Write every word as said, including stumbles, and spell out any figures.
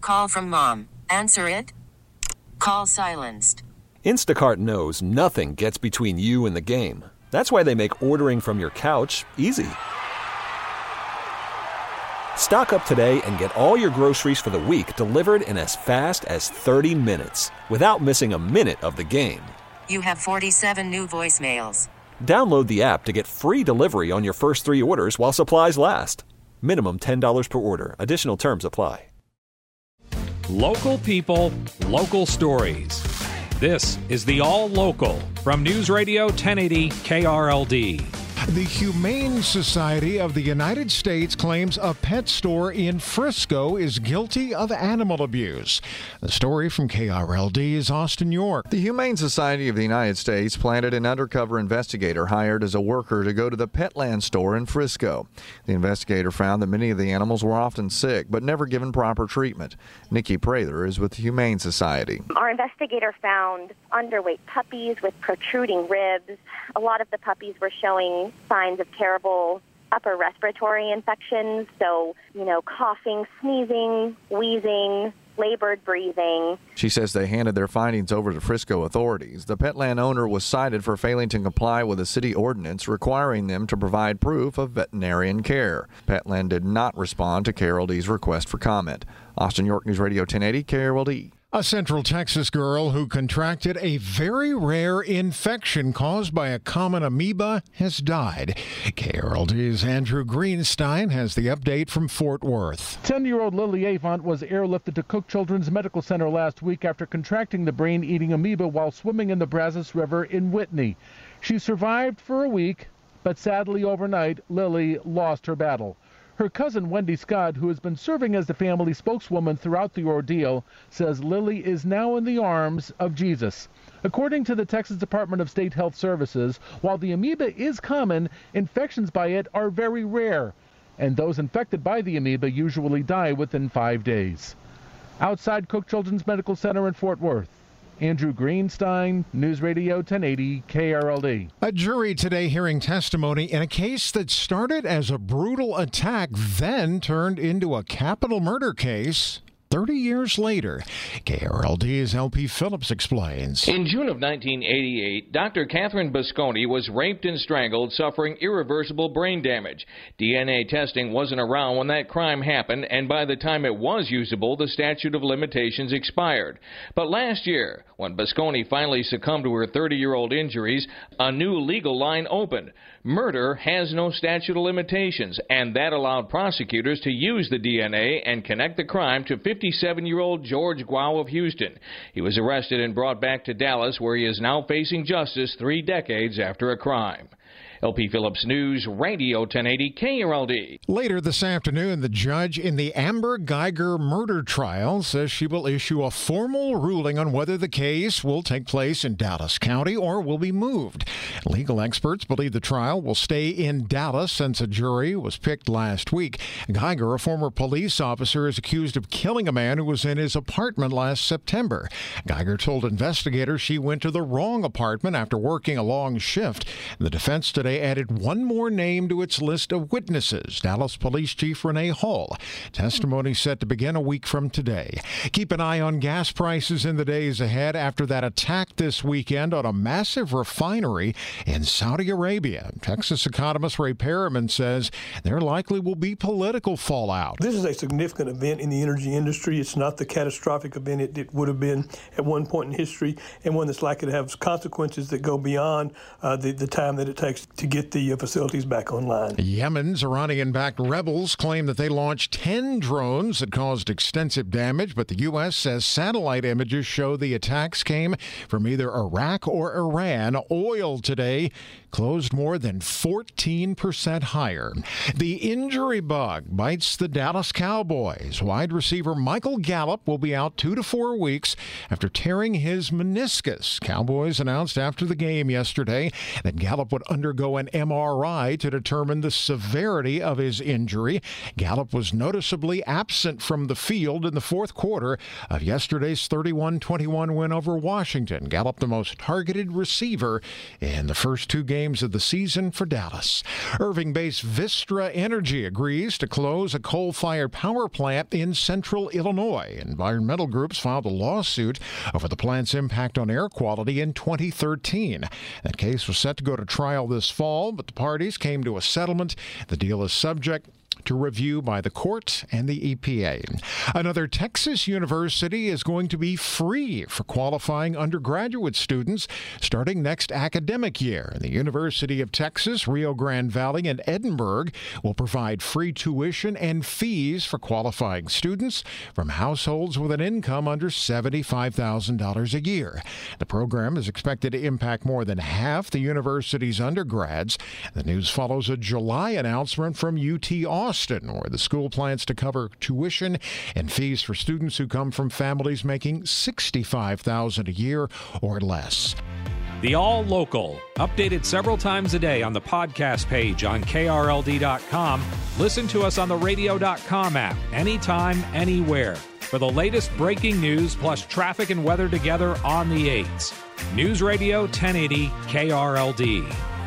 Call from mom. Answer it. Call silenced. Instacart knows nothing gets between you and the game. That's why they make ordering from your couch easy. Stock up today and get all your groceries for the week delivered in as fast as thirty minutes without missing a minute of the game. You have forty-seven new voicemails. Download the app to get free delivery on your first three orders while supplies last. Minimum ten dollars per order. Additional terms apply. Local people, local stories. This is the All Local from News Radio ten eighty K R L D. The Humane Society of the United States claims a pet store in Frisco is guilty of animal abuse. The story from K R L D's Austin York. The Humane Society of the United States planted an undercover investigator hired as a worker to go to the Petland store in Frisco. The investigator found that many of the animals were often sick but never given proper treatment. Nikki Prather is with the Humane Society. Our investigator found underweight puppies with protruding ribs. A lot of the puppies were showing signs of terrible upper respiratory infections, so, you know, coughing, sneezing, wheezing, labored breathing. She says they handed their findings over to Frisco authorities. The Petland owner was cited for failing to comply with a city ordinance requiring them to provide proof of veterinarian care. Petland did not respond to K R L D's request for comment. Austin York, News Radio ten eighty K R L D. A Central Texas girl who contracted a very rare infection caused by a common amoeba has died. K R L D's Andrew Greenstein has the update from Fort Worth. ten-year-old Lily Avant was airlifted to Cook Children's Medical Center last week after contracting the brain-eating amoeba while swimming in the Brazos River in Whitney. She survived for a week, but sadly overnight, Lily lost her battle. Her cousin, Wendy Scott, who has been serving as the family spokeswoman throughout the ordeal, says Lily is now in the arms of Jesus. According to the Texas Department of State Health Services, while the amoeba is common, infections by it are very rare, and those infected by the amoeba usually die within five days. Outside Cook Children's Medical Center in Fort Worth, Andrew Greenstein, News Radio ten eighty K R L D. A jury today hearing testimony in a case that started as a brutal attack, then turned into a capital murder case. thirty years later, K R L D's L P Phillips explains. In June of nineteen eighty-eight, Doctor Catherine Bosconi was raped and strangled, suffering irreversible brain damage. D N A testing wasn't around when that crime happened, and by the time it was usable, the statute of limitations expired. But last year, when Bosconi finally succumbed to her thirty-year-old injuries, a new legal line opened. Murder has no statute of limitations, and that allowed prosecutors to use the D N A and connect the crime to fifty-seven-year-old George Guao of Houston. He was arrested and brought back to Dallas, where he is now facing justice three decades after a crime. L P Phillips News Radio ten eighty K R L D. Later this afternoon, the judge in the Amber Geiger murder trial says she will issue a formal ruling on whether the case will take place in Dallas County or will be moved. Legal experts believe the trial will stay in Dallas since a jury was picked last week. Geiger, a former police officer, is accused of killing a man who was in his apartment last September. Geiger told investigators she went to the wrong apartment after working a long shift. The defense today added one more name to its list of witnesses, Dallas Police Chief Renee Hall. Testimony set to begin a week from today. Keep an eye on gas prices in the days ahead after that attack this weekend on a massive refinery in Saudi Arabia. Texas economist Ray Perriman says there likely will be political fallout. This is a significant event in the energy industry. It's not the catastrophic event it, it would have been at one point in history, and one that's likely to have consequences that go beyond uh, the, the time that it takes to get the uh, facilities back online. Yemen's Iranian-backed rebels claim that they launched ten drones that caused extensive damage, but the U S says satellite images show the attacks came from either Iraq or Iran. Oil today closed more than fourteen percent higher. The injury bug bites the Dallas Cowboys. Wide receiver Michael Gallup will be out two to four weeks after tearing his meniscus. Cowboys announced after the game yesterday that Gallup would undergo an M R I to determine the severity of his injury. Gallup was noticeably absent from the field in the fourth quarter of yesterday's thirty-one twenty-one win over Washington. Gallup, the most targeted receiver in the first two games games of the season for Dallas. Irving-based Vistra Energy agrees to close a coal-fired power plant in central Illinois. Environmental groups filed a lawsuit over the plant's impact on air quality in twenty thirteen. That case was set to go to trial this fall, but the parties came to a settlement. The deal is subject to review by the court and the E P A. Another Texas university is going to be free for qualifying undergraduate students starting next academic year. The University of Texas, Rio Grande Valley, and Edinburgh will provide free tuition and fees for qualifying students from households with an income under seventy-five thousand dollars a year. The program is expected to impact more than half the university's undergrads. The news follows a July announcement from U T Austin, where the school plans to cover tuition and fees for students who come from families making sixty-five thousand dollars a year or less. The All Local, updated several times a day on the podcast page on K R L D dot com. Listen to us on the radio dot com app, anytime, anywhere. For the latest breaking news plus traffic and weather together on the eights. News Radio ten eighty K R L D.